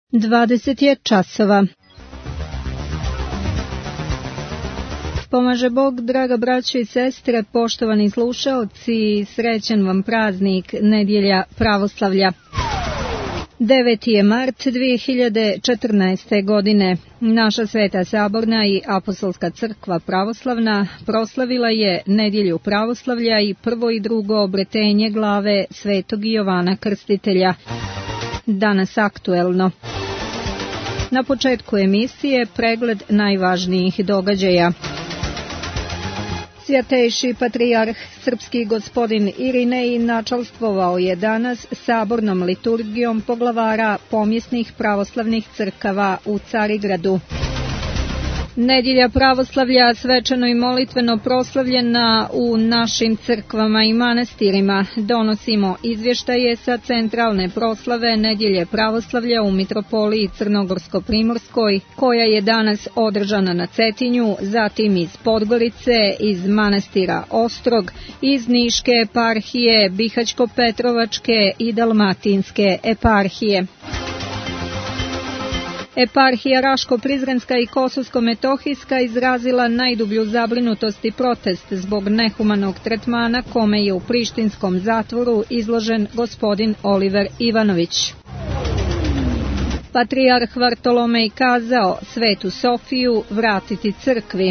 20 je časova. Pomaže Bog, draga braćo i sestre, poštovani slušaoci, srećan vam praznik Nedjelja pravoslavlja. 9. je mart 2014. godine. Naša Sveta Saborna i Apostolska crkva pravoslavna proslavila je Nedjelju pravoslavlja i prvo i drugo obretenje glave Svetog Jovana Krstitelja. Danas aktuelno. Na početku emisije pregled najvažnijih događaja. Svjatejši patrijarh srpski gospodin Irinej načalstvovao je danas sabornom liturgijom poglavara pomjesnih pravoslavnih crkava u Carigradu. Nedjelja pravoslavlja svečano i molitveno proslavljena u našim crkvama i manastirima. Donosimo izvještaje sa centralne proslave Nedjelje pravoslavlja u Mitropoliji Crnogorsko-Primorskoj, koja je danas održana na Cetinju, zatim iz Podgorice, iz manastira Ostrog, iz Niške eparhije, Bihaćko-Petrovačke i Dalmatinske eparhije. Eparhija Raško-Prizrenska i Kosovsko-Metohijska izrazila najdublju zabrinutost i protest zbog nehumanog tretmana kome je u prištinskom zatvoru izložen gospodin Oliver Ivanović. Patrijarh Vartolomej kazao Svetu Sofiju vratiti crkvi.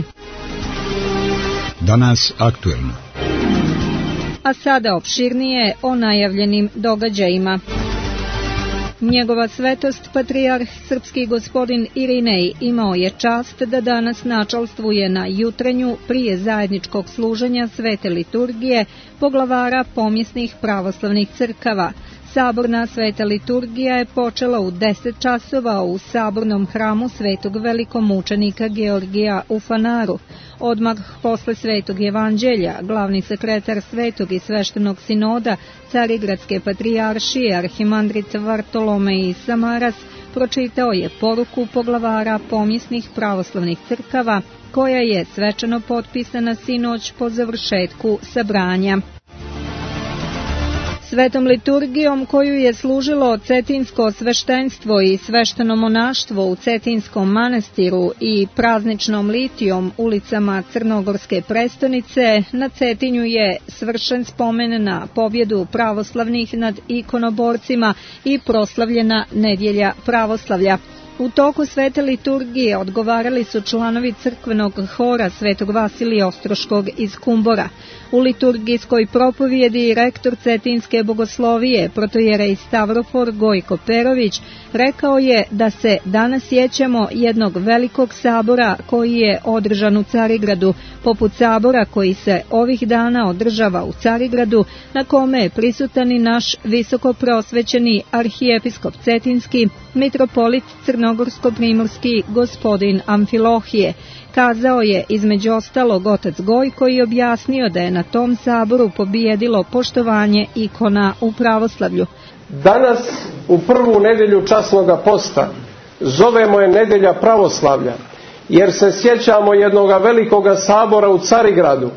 Danas aktuelno. A sada opširnije o najavljenim događajima. Njegova svetost, patrijarh srpski gospodin Irinej, imao je čast da danas načalstvuje na jutrenju prije zajedničkog služenja svete liturgije poglavara pomjesnih pravoslavnih crkava. Saborna sveta liturgija je počela u 10 časova u sabornom hramu svetog velikomučenika Georgija u Fanaru. Odmah posle svetog evanđelja, glavni sekretar svetog i sveštenog sinoda Carigradske patrijaršije arhimandrit Vartolomej Samaras pročitao je poruku poglavara pomjesnih pravoslavnih crkava, koja je svečano potpisana sinoć po završetku sabranja. Svetom liturgijom koju je služilo cetinsko sveštenstvo i svešteno monaštvo u Cetinskom manastiru i prazničnom litijom ulicama Crnogorske prestonice, na Cetinju je svršen spomen na pobjedu pravoslavnih nad ikonoborcima i proslavljena Nedjelja pravoslavlja. U toku svete liturgije odgovarali su članovi crkvenog hora Svetog Vasilija Ostroškog iz Kumbora. U liturgijskoj propovjedi rektor Cetinske bogoslovije, protojerej Stavrofor Gojko Perović, rekao je da se danas sjećamo jednog velikog sabora koji je održan u Carigradu, poput sabora koji se ovih dana održava u Carigradu, na kome je prisutan i naš visoko prosvećeni arhijepiskop Cetinski, mitropolit Crnogorsko-Primorski gospodin Amfilohije. Kazao je između ostalog otac Gojko i objasnio da je na tom saboru pobijedilo poštovanje ikona u pravoslavlju. Danas u prvu nedjelju časnoga posta zovemo je Nedjelja pravoslavlja, jer se sjećamo jednoga velikoga sabora u Carigradu,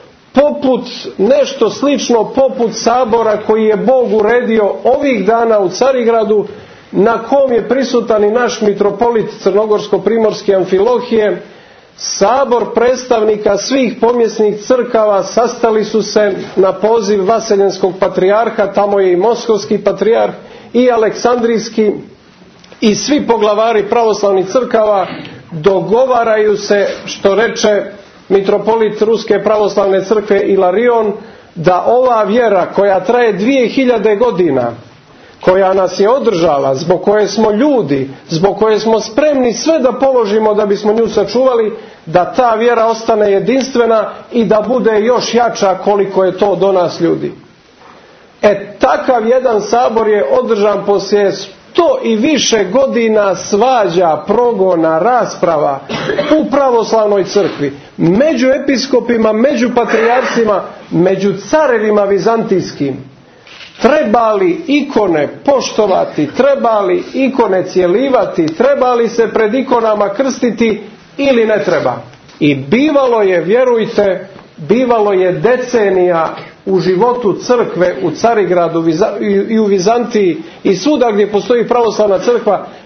nešto slično poput sabora koji je Bog uredio ovih dana u Carigradu, na kom je prisutan i naš mitropolit Crnogorsko-Primorski Amfilohije. Sabor predstavnika svih pomjesnih crkava sastali su se na poziv Vaseljenskog patrijarha, tamo je i Moskovski patrijarh i Aleksandrijski i svi poglavari pravoslavnih crkava dogovaraju se, što reče mitropolit Ruske pravoslavne crkve Ilarion, da ova vjera koja traje 2000 godina, koja nas je održala, zbog koje smo ljudi, zbog koje smo spremni sve da položimo da bismo nju sačuvali, da ta vjera ostane jedinstvena i da bude još jača koliko je to do nas ljudi. Takav jedan sabor je održan poslije 100 i više godina svađa, progona, rasprava u pravoslavnoj crkvi, među episkopima, među patrijarcima, među carevima vizantijskim. Treba li ikone poštovati, treba li ikone cjelivati, treba li se pred ikonama krstiti ili ne treba? I bivalo je, vjerujte, bivalo je decenija u životu crkve u Carigradu i u Vizantiji i svuda gdje postoji pravoslavna crkva,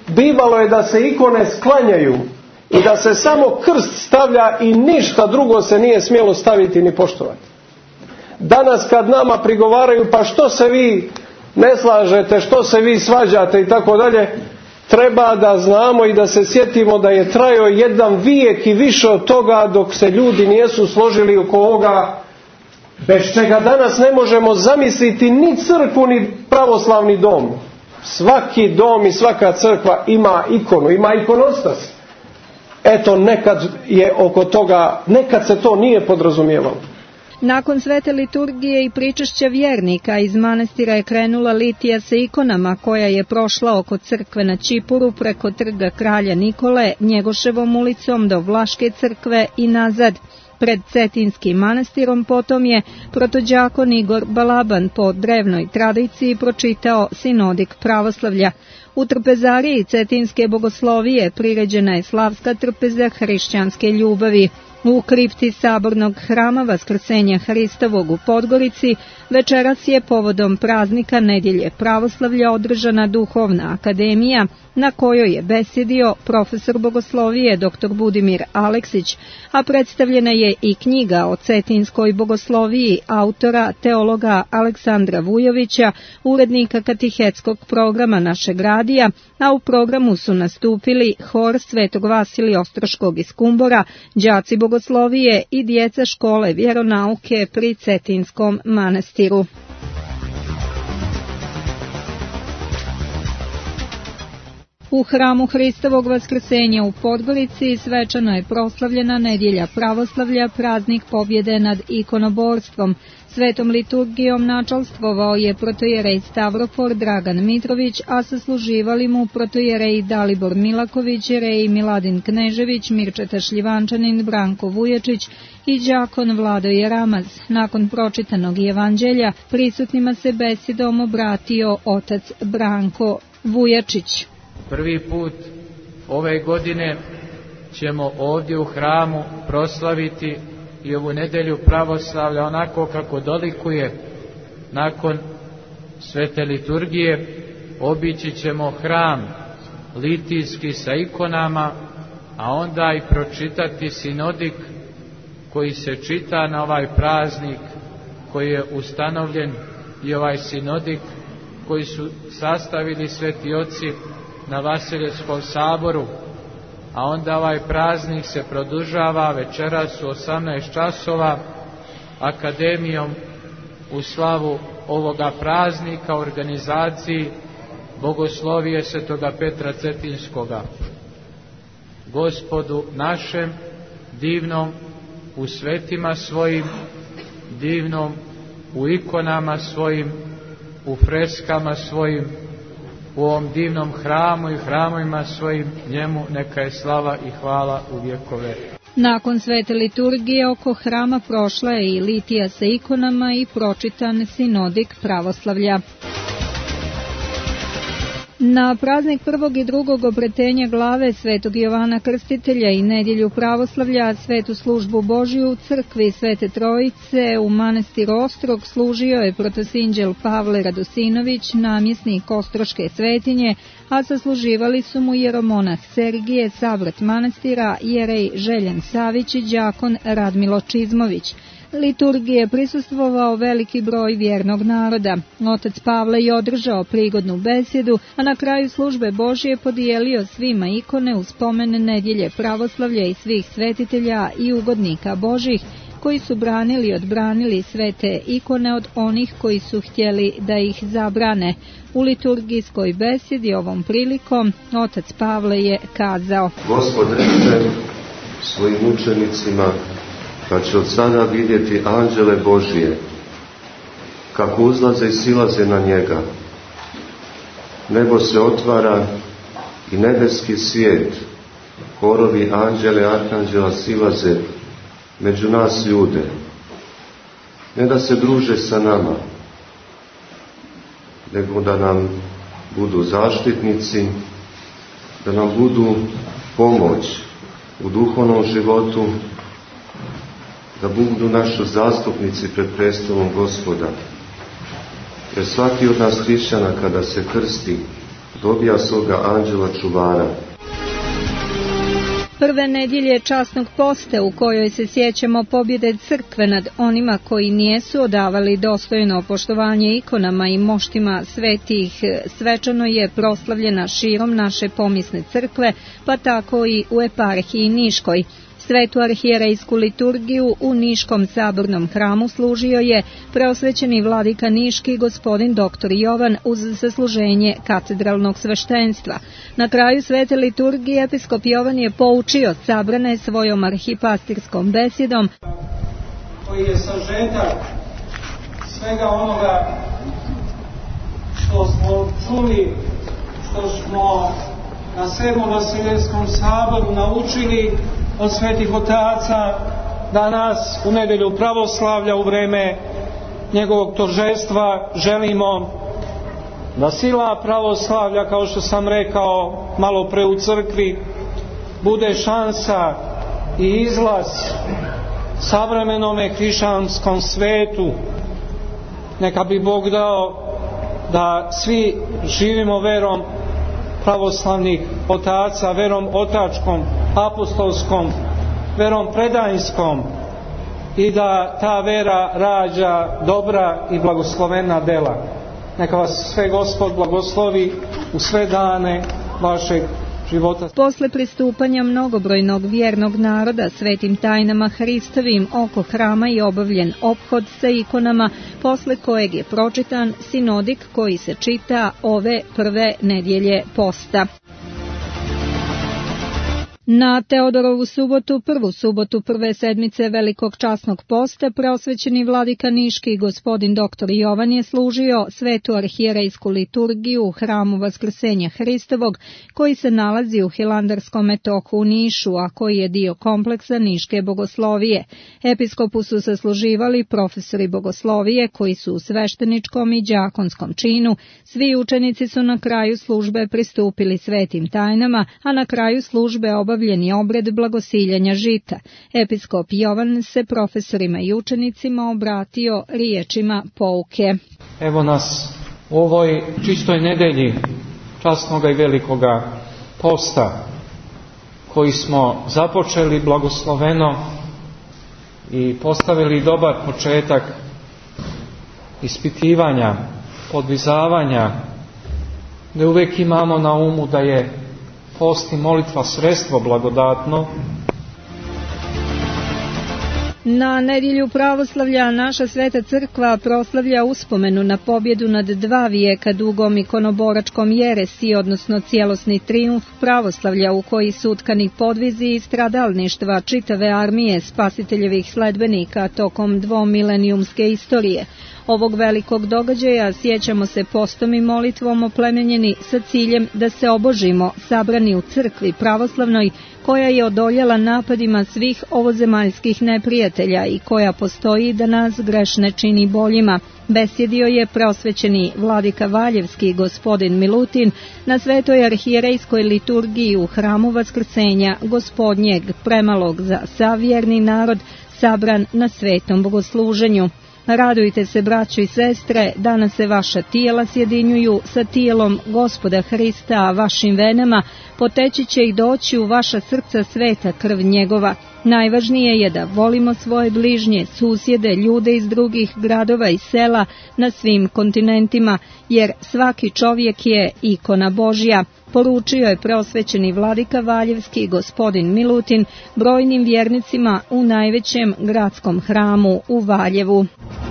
bivalo je da se ikone sklanjaju i da se samo krst stavlja i ništa drugo se nije smjelo staviti ni poštovati. Danas kad nama prigovaraju pa što se vi ne slažete, što se vi svađate i tako dalje, treba da znamo i da se sjetimo da je trajao jedan vijek i više od toga dok se ljudi nisu složili oko ovoga bez čega danas ne možemo zamisliti ni crkvu ni pravoslavni dom. Svaki dom i svaka crkva ima ikonu, ima ikonostas. Eto, nekad je oko toga, nekad se to nije podrazumijevalo. Nakon svete liturgije i pričešća vjernika iz manastira je krenula litija sa ikonama koja je prošla oko crkve na Čipuru preko trga Kralja Nikole, Njegoševom ulicom do Vlaške crkve i nazad. Pred Cetinskim manastirom potom je protođakon Igor Balaban po drevnoj tradiciji pročitao sinodik pravoslavlja. U trpezariji Cetinske bogoslovije priređena je slavska trpeza hrišćanske ljubavi. U kripti sabornog hrama Vaskrsenja Hristovog u Podgorici večeras je povodom praznika Nedjelje pravoslavlja održana duhovna akademija na kojoj je besjedio profesor bogoslovije dr. Budimir Aleksić, a predstavljena je i knjiga o cetinskoj bogosloviji autora teologa Aleksandra Vujovića, urednika katehetskog programa našeg radija, a u programu su nastupili hor Svetog Vasilija Ostroškog iz Kumbora, đaci bogoslovije i djeca škole vjeronauke pri Cetinskom manastiru. U hramu Hristovog Vaskrsenja u Podgorici svečano je proslavljena Nedjelja pravoslavlja, praznik pobjede nad ikonoborstvom. Svetom liturgijom načalstvovao je protojerej Stavrofor Dragan Mitrović, a sasluživali mu protojerej Dalibor Milaković, jerej Miladin Knežević, Mirčeta Šljivančanin, Branko Vujačić i đakon Vlado Ramaz. Nakon pročitanog evanđelja prisutnima se besedom obratio otac Branko Vujačić. Prvi put ove godine ćemo ovdje u hramu proslaviti i ovu nedjelju pravoslavlja onako kako dolikuje. Nakon svete liturgije obići ćemo hram litijski sa ikonama, a onda i pročitati sinodik koji se čita na ovaj praznik koji je ustanovljen, i ovaj sinodik koji su sastavili sveti oci na Vasiljevskom saboru, a onda ovaj praznik se produžava večeras u 18 časova akademijom u slavu ovoga praznika, organizaciji bogoslovije svetoga Petra Cetinskoga. Gospodu našem divnom u svetima svojim, divnom u ikonama svojim, u freskama svojim, u ovom divnom hramu i hramovima svojim, njemu neka je slava i hvala u vjekove. Nakon svete liturgije oko hrama prošla je i litija sa ikonama i pročitan sinodik pravoslavlja. Na praznik prvog i drugog obretenja glave svetog Jovana Krstitelja i nedjelju pravoslavlja, svetu službu Božju u crkvi Svete Trojice u manastiru Ostrog služio je protosinđel Pavle Radosinović, namjesnik Ostroške svetinje, a sasluživali su mu jeromonah Sergije, savrat manastira, jerej Željen Savić i đakon Radmilo Čizmović. Liturgije prisustvovao veliki broj vjernog naroda. Otac Pavle je održao prigodnu besjedu, a na kraju službe Božje podijelio svima ikone u spomen nedjelje pravoslavlja i svih svetitelja i ugodnika Božih, koji su branili i odbranili svete ikone od onih koji su htjeli da ih zabrane. U liturgijskoj besjedi ovom prilikom otac Pavle je kazao: Gospod reče svojim učenicima, pa će od sada vidjeti anđele Božije, kako uzlaze i silaze na njega. Nebo se otvara i nebeski svijet, horovi anđele, arkanđela silaze među nas ljude. Ne da se druže sa nama, nego da nam budu zaštitnici, da nam budu pomoć u duhovnom životu, da budu naši zastupnici pred prestolom Gospoda. Jer svaki od nas hrišćana kada se krsti, dobija svoga anđela čuvara. Prve nedjelje časnog posta u kojoj se sjećamo pobjede crkve nad onima koji nijesu odavali dostojno poštovanje ikonama i moštima svetih, svečano je proslavljena širom naše pomisne crkve, pa tako i u eparhiji Niškoj. Svetu arhijerejsku liturgiju u Niškom sabornom hramu služio je preosvećeni vladika Niški gospodin dr. Jovan uz zasluženje katedralnog sveštenstva. Na kraju svete liturgije episkop Jovan je poučio sabrane svojom arhipastirskom besjedom, koji je sažetak svega onoga što smo čuli, što smo na 7. Vasilijskom saboru naučili od svetih otaca, danas u nedjelju pravoslavlja u vreme njegovog торжества želimo da sila pravoslavlja, kao što sam rekao malo pre u crkvi, bude šansa i izlaz savremenome hrišćanskom svetu. Neka bi Bog dao da svi živimo verom pravoslavnih otaca, verom otačkom, apostolskom, verom predajinskom i da ta vera rađa dobra i blagoslovena dela. Neka vas sve Gospod blagoslovi u sve dane vašeg života. Posle pristupanja mnogobrojnog vjernog naroda svetim tajnama Hristovim oko hrama i obavljen ophod sa ikonama, posle kojeg je pročitan sinodik koji se čita ove prve nedjelje posta. Na Teodorovu subotu, prvu subotu prve sedmice Velikog časnog posta, preosvećeni vladika Niški gospodin dr. Jovan je služio svetu arhijerejsku liturgiju u hramu Vaskrsenja Hristovog, koji se nalazi u Hilandarskom metoku u Nišu, a koji je dio kompleksa Niške bogoslovije. Episkopu su sasluživali profesori bogoslovije koji su u svešteničkom i đakonskom činu. Svi učenici su na kraju službe pristupili svetim tajnama, a na kraju službe obavljeni obred blagosiljanja žita. Episkop Jovan se profesorima i učenicima obratio riječima pouke. Evo nas u ovoj čistoj nedelji časnoga i velikoga posta, koji smo započeli blagosloveno i postavili dobar početak ispitivanja, podvizavanja, da uvijek imamo na umu da je post i molitva sredstvo blagodatno. Na nedjelju pravoslavlja naša sveta crkva proslavlja uspomenu na pobjedu nad 2 vijeka dugom ikonoboračkom jeresi, odnosno cijelosni trijumf pravoslavlja u koji su utkani podvizi i stradalništva čitave armije spasiteljevih sledbenika tokom dvomilenijumske istorije. Ovog velikog događaja sjećamo se postom i molitvom oplemenjeni sa ciljem da se obožimo, sabrani u crkvi pravoslavnoj, koja je odoljela napadima svih ovozemaljskih neprijatelja i koja postoji da nas grešne čini boljima. Besjedio je preosvećeni vladika Valjevski gospodin Milutin na svetoj arhijerejskoj liturgiji u hramu Vaskrsenja Gospodnjeg, premalog za sav vjerni narod sabran na svetom bogosluženju. Radujte se, braćo i sestre, danas se vaša tijela sjedinjuju sa tijelom Gospoda Hrista, a vašim venama poteći će i doći u vaša srca sveta krv njegova. Najvažnije je da volimo svoje bližnje, susjede, ljude iz drugih gradova i sela na svim kontinentima, jer svaki čovjek je ikona Božja, poručio je preosvećeni vladika Valjevski gospodin Milutin brojnim vjernicima u najvećem gradskom hramu u Valjevu.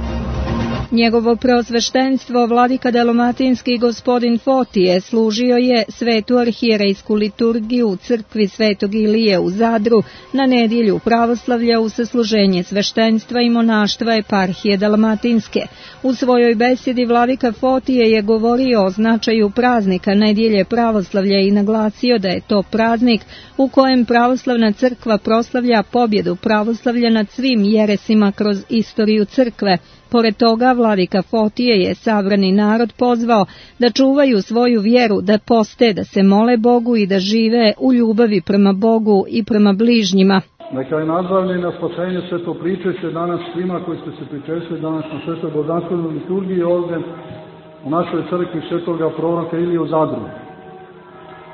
Njegovo preosveštenstvo vladika Dalmatinski gospodin Fotije služio je svetu arhijerejsku liturgiju u crkvi Svetog Ilije u Zadru na nedjelju pravoslavlja u sasluženje sveštenstva i monaštva eparhije Dalmatinske. U svojoj besjedi vladika Fotije je govorio o značaju praznika nedjelje pravoslavlja i naglasio da je to praznik u kojem pravoslavna crkva proslavlja pobjedu pravoslavlja nad svim jeresima kroz istoriju crkve. Pored toga, vladika Fotije je sabrani narod pozvao da čuvaju svoju vjeru, da poste, da se mole Bogu i da žive u ljubavi prema Bogu i prema bližnjima. Neka je nazvali na spasenje sveto pričešće danas svima koji ste se pričešili danas na svetoj božanstvenoj liturgiji ovdje u našoj crkvi svetoga proroka Ilije u Zadru.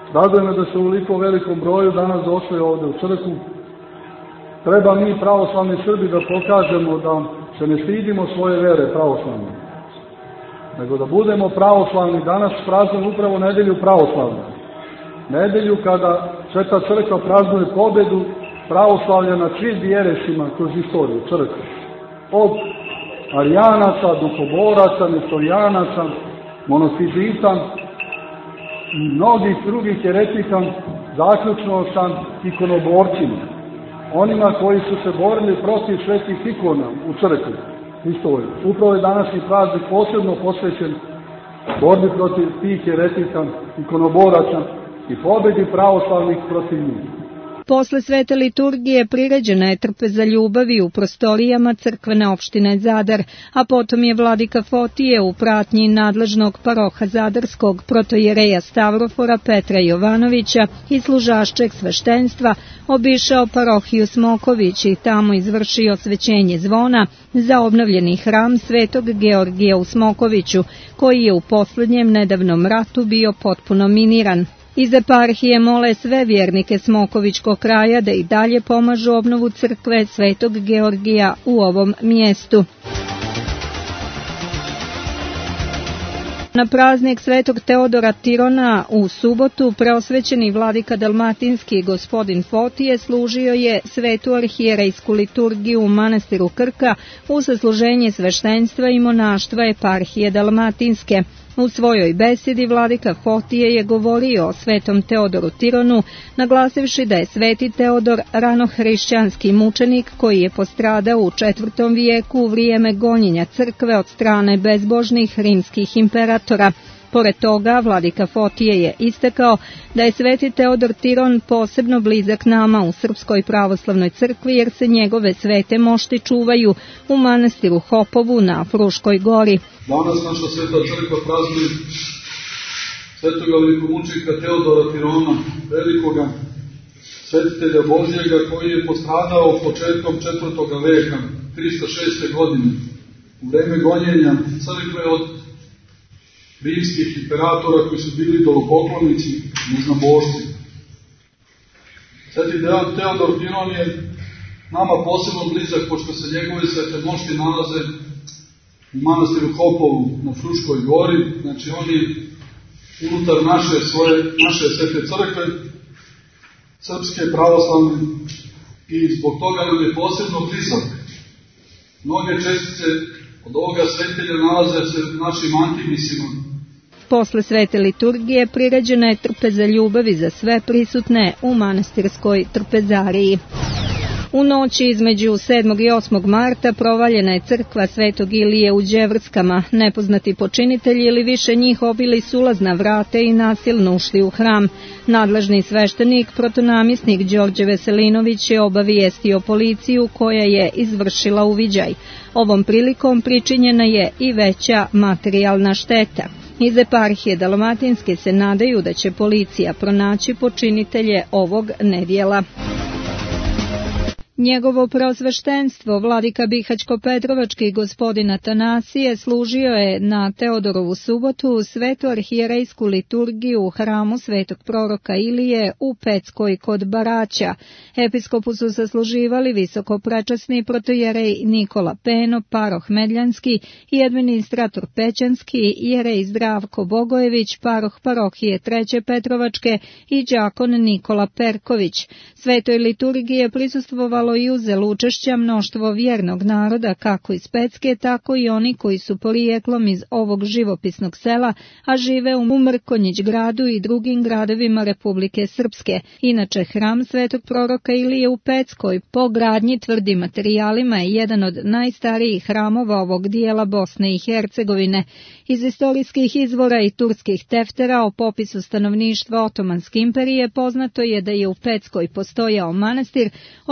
Raduje me da se u ovoliko velikom broju danas došli ovde u crkvu. Treba mi pravoslavni Srbi da pokažemo da se ne stidimo svoje vere pravoslavne, nego da budemo pravoslavni. Danas praznujemo upravo nedelju pravoslavlja. Nedelju kada Sveta crkva praznuje pobedu pravoslavlja nad svim jeresima kroz istoriju crkve. Od arijanaca, duhoboraca, nestorijanaca, monofizita i mnogih drugih jeretika, zaključno sa ikonoborcima. Onima koji su se borili protiv svetih ikona u crkvi, istoriju. Upravo je današnji praznik posebno posvećen borbi protiv tih jeretika, ikonoboraca i pobedi pravoslavnih protiv njih. Posle svete liturgije priređena je trpeza ljubavi u prostorijama crkvene opštine Zadar, a potom je vladika Fotije u pratnji nadležnog paroha zadarskog protojereja Stavrofora Petra Jovanovića i služaščeg sveštenstva obišao parohiju Smoković i tamo izvršio osvećenje zvona za obnovljeni hram Svetog Georgija u Smokoviću, koji je u poslednjem nedavnom ratu bio potpuno miniran. Iz eparhije mole sve vjernike Smokovićkog kraja da i dalje pomažu obnovu crkve Svetog Georgija u ovom mjestu. Na praznik Svetog Teodora Tirona u subotu preosvećeni vladika dalmatinski gospodin Fotije služio je svetu arhijerejsku liturgiju u manastiru Krka u sasluženje sveštenstva i monaštva eparhije dalmatinske. U svojoj besedi vladika Fotije je govorio o svetom Teodoru Tironu, naglasivši da je sveti Teodor ranohrišćanski mučenik koji je postradao u 4. vijeku u vrijeme gonjenja crkve od strane bezbožnih rimskih imperatora. Pored toga, vladika Fotije je istakao da je sveti Teodor Tiron posebno blizak nama u Srpskoj pravoslavnoj crkvi jer se njegove svete mošti čuvaju u manastiru Hopovu na Fruškoj gori. Danas naša sveta crkva praznuje svetoga velikomučenika Teodora Tirona, velikoga svetitelja Božjega koji je postradao početkom 4. veka, 306. godine, u vreme gonjenja crkve od rimskih imperatora koji su bili idolopoklonici, neznabošci. Sveti Teodor Tiron je nama posebno blizak, pošto se njegove svete mošti nalaze u manastiru Hopovu na Fruškoj gori, znači on je unutar naše svete crkve, srpske, pravoslavne, i zbog toga nam je posebno blizak. Mnoge čestice od ovoga svetelja nalaze se našim antimisima. Posle svete liturgije priređena je trpeza ljubavi za sve prisutne u manastirskoj trpezariji. U noći između 7. i 8. marta provaljena je crkva Svetog Ilije u Đevrskama. Nepoznati počinitelji ili više njih obili su ulazna vrata i nasilno ušli u hram. Nadležni sveštenik, protonamjesnik Đorđe Veselinović je obavijestio policiju koja je izvršila uviđaj. Ovom prilikom pričinjena je i veća materijalna šteta. Iz eparhije Dalmatinske se nadaju da će policija pronaći počinitelje ovog nedjela. Njegovo preosveštenstvo, vladika Bihaćko-Petrovački gospodin Atanasije, služio je na Teodorovu subotu svetu arhijerejsku liturgiju u hramu svetog proroka Ilije u Peckoj kod Baraća. Episkopu su sasluživali visokoprečasni protojerej Nikola Peno, paroh Medljanski i administrator Pećanski, jerej Zdravko Bogojević, paroh parohije Treće Petrovačke i đakon Nikola Perković. Svetoj liturgiji je prisustvovalo i uzelo učešća mnoštvo vjernog naroda, kako iz Pecke, tako i oni koji su porijeklom iz ovog živopisnog sela, a žive u Mrkonjić gradu i drugim gradovima Republike Srpske. Inače, hram svetog proroka Ilije u Peckoj po gradnji tvrdim materijalima je jedan od najstarijih hramova ovog dijela Bosne i Hercegovine. Iz istorijskih izvora i turskih teftera o popisu stanovništva Otomanske imperije poznato je da je u Peckoj postojao manastir, o čemu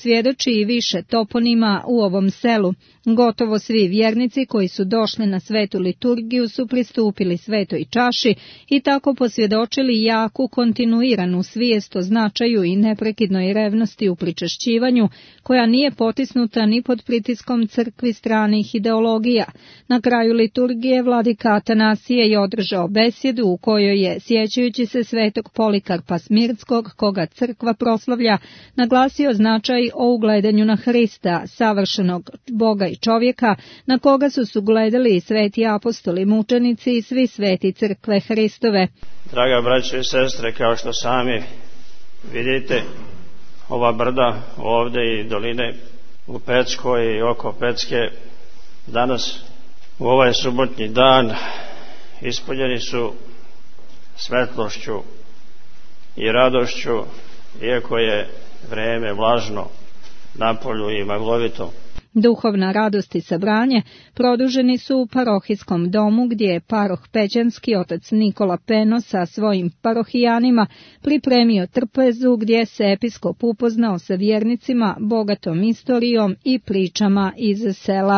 svjedoči i više toponima u ovom selu. Gotovo svi vjernici koji su došli na svetu liturgiju su pristupili svetoj čaši i tako posvjedočili jaku kontinuiranu svijest o značaju i neprekidnoj revnosti u pričešćivanju, koja nije potisnuta ni pod pritiskom crkvi stranih ideologija. Na kraju liturgije vladika Atanasije je održao besjedu u kojoj je, sjećajući se svetog Polikarpa Smirtskog, koga crkva proslavlja, naglasio značaj o ugledanju na Hrista, savršenog Boga i čovjeka, na koga su ugledali i sveti apostoli, mučenici i svi sveti crkve Hristove. Draga braćo i sestre, kao što sami vidite, ova brda ovdje i doline u Peckoj i oko Pecke danas u ovaj subotnji dan ispunjeni su svetlošću i radošću, iako je vrijeme vlažno napolju i maglovito. Duhovna radost i sabranje produženi su u parohijskom domu, gdje je paroh Pećanski otac Nikola Peno sa svojim parohijanima pripremio trpezu, gdje se episkop upoznao sa vjernicima, bogatom istorijom i pričama iz sela.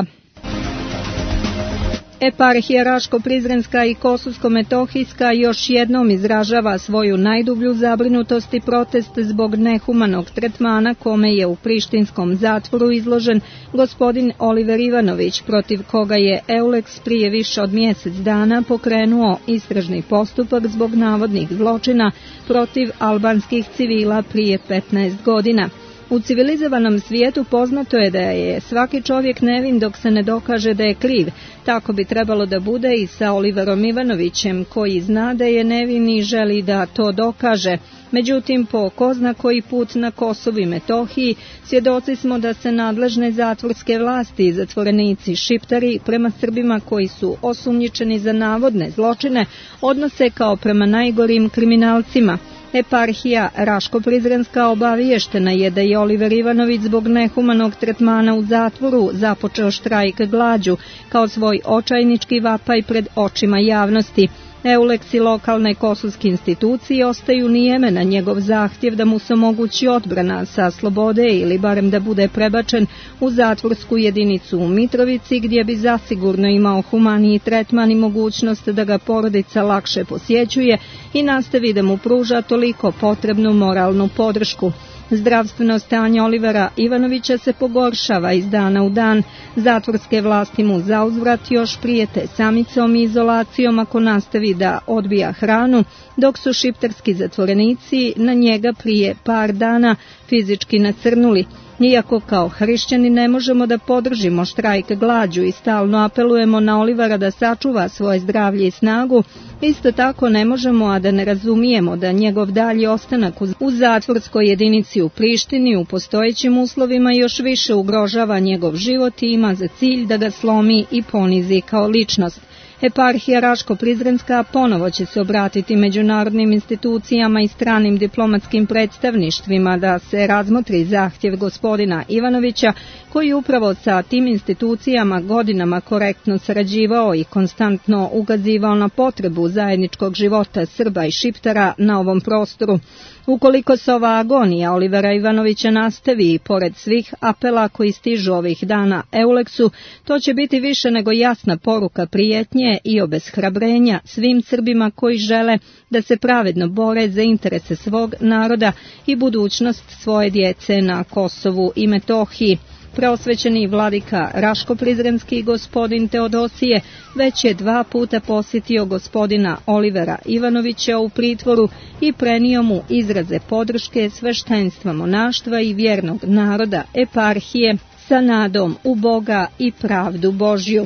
Eparhija Raško-Prizrenska i Kosovsko-Metohijska još jednom izražava svoju najdublju zabrinutost i protest zbog nehumanog tretmana kome je u prištinskom zatvoru izložen gospodin Oliver Ivanović, protiv koga je Euleks prije više od mjesec dana pokrenuo istražni postupak zbog navodnih zločina protiv albanskih civila prije 15 godina. U civilizovanom svijetu poznato je da je svaki čovjek nevin dok se ne dokaže da je kriv. Tako bi trebalo da bude i sa Oliverom Ivanovićem, koji zna da je nevin i želi da to dokaže. Međutim, po ko zna koji put na Kosovu i Metohiji svjedoci smo da se nadležne zatvorske vlasti i zatvorenici šiptari prema Srbima koji su osumnjičeni za navodne zločine odnose kao prema najgorim kriminalcima. Eparhija Raško-Prizrenska obaviještena je da je Oliver Ivanović zbog nehumanog tretmana u zatvoru započeo štrajk glađu kao svoj očajnički vapaj pred očima javnosti. Euleks i lokalne kosovske institucije ostaju nijeme na njegov zahtjev da mu se omogući odbrana sa slobode ili barem da bude prebačen u zatvorsku jedinicu u Mitrovici, gdje bi zasigurno imao humaniji tretman i mogućnost da ga porodica lakše posjećuje i nastavi da mu pruža toliko potrebnu moralnu podršku. Zdravstveno stanje Olivera Ivanovića se pogoršava iz dana u dan. Zatvorske vlasti mu zauzvrat još prijete samicom i izolacijom ako nastavi da odbija hranu, dok su šiptarski zatvorenici na njega prije par dana fizički nacrnuli. Iako kao hrišćani ne možemo da podržimo štrajk glađu i stalno apelujemo na Olivera da sačuva svoje zdravlje i snagu, isto tako ne možemo a da ne razumijemo da njegov dalji ostanak u zatvorskoj jedinici u Prištini u postojećim uslovima još više ugrožava njegov život i ima za cilj da ga slomi i ponizi kao ličnost. Eparhija Raško-Prizrenska ponovo će se obratiti međunarodnim institucijama i stranim diplomatskim predstavništvima da se razmotri zahtjev gospodina Ivanovića, koji upravo sa tim institucijama godinama korektno sarađivao i konstantno ukazivao na potrebu zajedničkog života Srba i Šiptara na ovom prostoru. Ukoliko se ova agonija Olivera Ivanovića nastavi i pored svih apela koji stižu ovih dana Euleksu, to će biti više nego jasna poruka prijetnje i obeshrabrenja svim Srbima koji žele da se pravedno bore za interese svog naroda i budućnost svoje djece na Kosovu i Metohiji. Preosvećeni vladika Raško-Prizrenski gospodin Teodosije već je 2 puta posjetio gospodina Olivera Ivanovića u pritvoru i prenio mu izraze podrške sveštenstva monaštva i vjernog naroda eparhije sa nadom u Boga i pravdu Božju.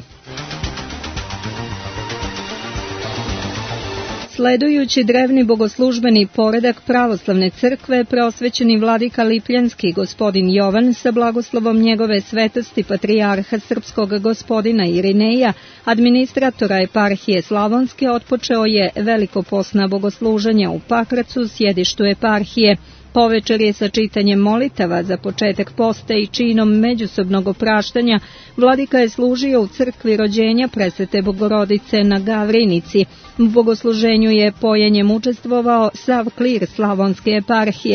Sledujući drevni bogoslužbeni poredak pravoslavne crkve, preosvećeni vladika Lipljanski gospodin Jovan sa blagoslovom njegove svetosti patrijarha srpskog gospodina Irineja, administratora eparhije Slavonske, otpočeo je velikoposna bogosluženja u Pakracu, sjedištu eparhije. Povečer je sa čitanjem molitava za početak posta i činom međusobnog opraštanja vladika je služio u crkvi rođenja Presvete Bogorodice na Gavrinici. U bogosluženju je pojenjem učestvovao sav klir Slavonske eparhije.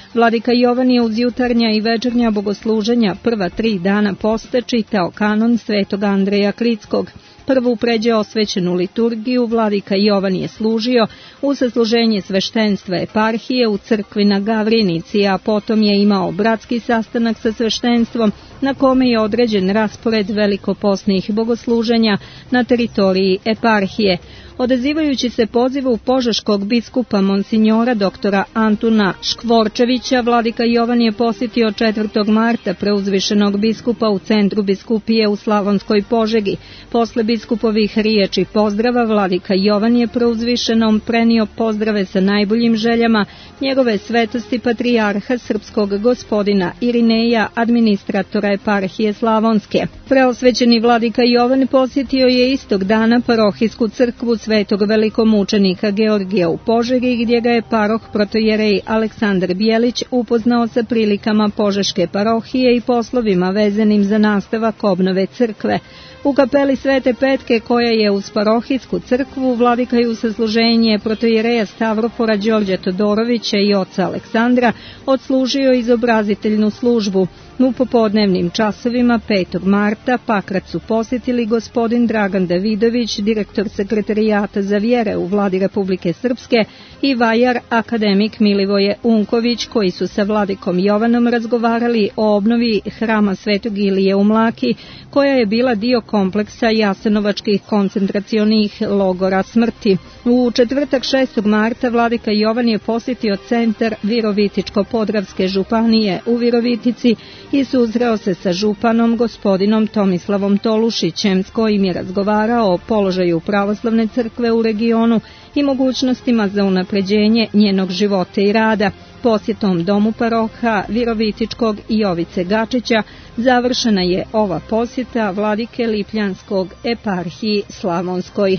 Vladika Jovan je uz jutarnja i večernja bogosluženja prva 3 dana posta čitao kanon svetog Andreja Kritskog. Prvu pređe osvećenu liturgiju vladika Jovan je služio u sasluženje sveštenstva eparhije u crkvi na Gavrinici, a potom je imao bratski sastanak sa sveštenstvom na kome je određen raspored velikoposnih bogosluženja na teritoriji eparhije. Odazivajući se pozivu požeškog biskupa monsinjora doktora Antuna Škvorčevića, vladika Jovan je posjetio 4. marta preuzvišenog biskupa u centru biskupije u Slavonskoj Požegi. Posle biskupovih riječi pozdrava, vladika Jovan je preuzvišenom prenio pozdrave sa najboljim željama njegove svetosti patrijarha srpskog gospodina Irineja, administratora eparhije Slavonske. Preosvećeni vladika Jovan posjetio je istog dana parohijsku crkvu svetog velikomučenika Georgija u Požegi, gdje ga je paroh protojerej Aleksandar Bijelić upoznao sa prilikama Požeške parohije i poslovima vezanim za nastavak obnove crkve. U kapeli Svete Petke, koja je uz parohijsku crkvu, vladika je u sasluženje protojereja Stavrofora Đorđa Todorovića i oca Aleksandra odslužio izobraziteljnu službu. U popodnevnim časovima 5. marta Pakrac su posjetili gospodin Dragan Davidović, direktor sekretarijata za vjere u vladi Republike Srpske, i vajar akademik Milivoje Unković, koji su sa vladikom Jovanom razgovarali o obnovi hrama Svetog Ilije u Mlaki, koja je bila dio kompleksa jasenovačkih koncentracionih logora smrti. U četvrtak 6. marta vladika Jovan je posjetio centar Virovitičko-Podravske županije u Virovitici i susreo se sa županom gospodinom Tomislavom Tolušićem, s kojim je razgovarao o položaju pravoslavne crkve u regionu i mogućnostima za unapređenje njenog života i rada. Posjetom domu paroha Virovitičkog i Jovice Gačića završena je ova posjeta vladike Lipljanskog eparhiji Slavonskoj.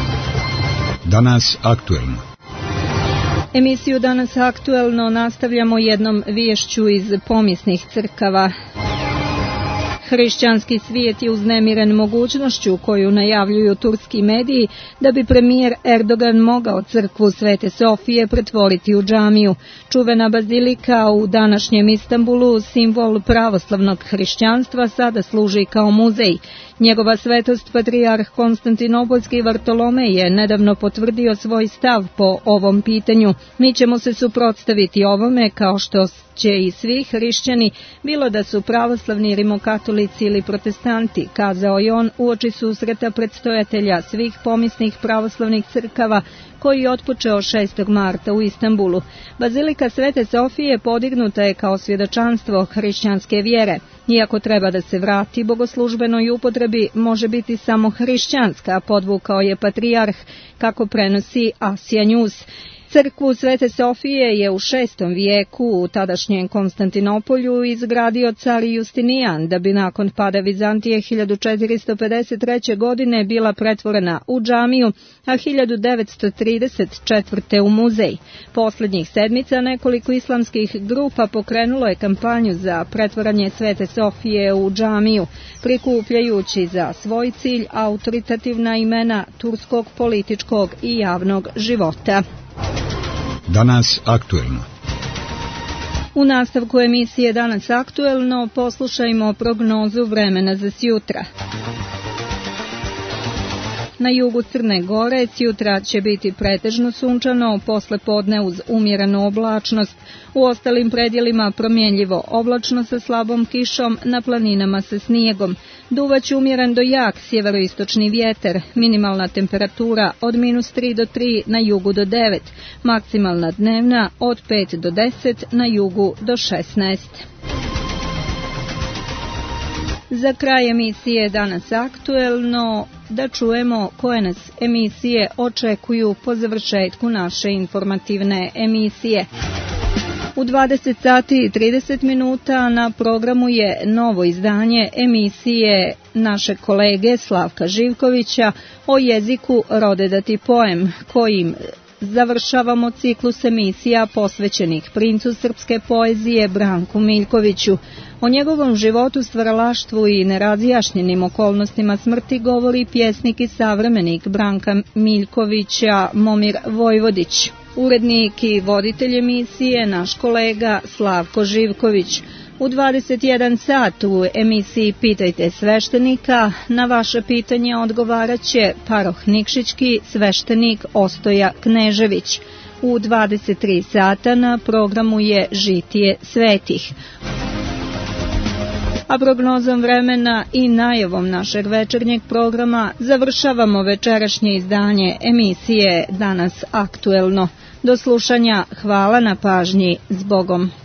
Danas aktuelno. Emisiju Danas aktuelno nastavljamo jednom viješću iz pomisnih crkava. Hrišćanski svijet je uznemiren mogućnošću koju najavljuju turski mediji da bi premijer Erdogan mogao crkvu Svete Sofije pretvoriti u džamiju. Čuvena bazilika u današnjem Istanbulu, simbol pravoslavnog hrišćanstva, sada služi kao muzej. Njegova svetost patrijarh Konstantinopoljski Vartolomej je nedavno potvrdio svoj stav po ovom pitanju. Mi ćemo se suprotstaviti ovome kao što će i svi hrišćani, bilo da su pravoslavni, rimokatolici ili protestanti, kazao je on uoči susreta predstojatelja svih pomisnih pravoslavnih crkava koji je otpočeo 6. marta u Istanbulu. Bazilika Svete Sofije podignuta je kao svjedočanstvo hrišćanske vjere. Iako treba da se vrati bogoslužbenoj upotrebi, može biti samo hrišćanska, podvukao je patrijarh, kako prenosi Asia News. Crkvu Svete Sofije je u 6. vijeku u tadašnjem Konstantinopolju izgradio car Justinijan, da bi nakon pada Vizantije 1453. godine bila pretvorena u džamiju, a 1934. u muzej. Posljednjih sedmica nekoliko islamskih grupa pokrenulo je kampanju za pretvaranje Svete Sofije u džamiju, prikupljajući za svoj cilj autoritativna imena turskog političkog i javnog života. Danas aktuelno. U nastavku emisije Danas aktuelno poslušajmo prognozu vremena za sjutra. Na jugu Crne Gore sjutra će biti pretežno sunčano, posle podne uz umjerenu oblačnost. U ostalim predjelima promjenljivo oblačno sa slabom kišom, na planinama sa snijegom. Duvaće umjeren do jak sjeveroistočni vjetar, minimalna temperatura od -3 do 3 na jugu do 9, maksimalna dnevna od 5 do 10 na jugu do 16. Za kraj emisije Danas aktuelno da čujemo koje nas emisije očekuju po završetku naše informativne emisije. U 20 sati i 30 minuta na programu je novo izdanje emisije našeg kolege Slavka Živkovića o jeziku Rode da ti poem, kojim završavamo ciklus emisija posvećenih princu srpske poezije Branku Miljkoviću. O njegovom životu, stvaralaštvu i nerazjašnjenim okolnostima smrti govori pjesnik i savremenik Branka Miljkovića Momir Vojvodić. Urednik i voditelj emisije naš kolega Slavko Živković. U 21 sat u emisiji Pitajte sveštenika na vaše pitanje odgovarat će paroh Nikšićki sveštenik Ostoja Knežević. U 23 sata na programu je Žitije svetih. A prognozom vremena i najavom našeg večernjeg programa završavamo večerašnje izdanje emisije Danas aktuelno. Do slušanja, hvala na pažnji, s Bogom.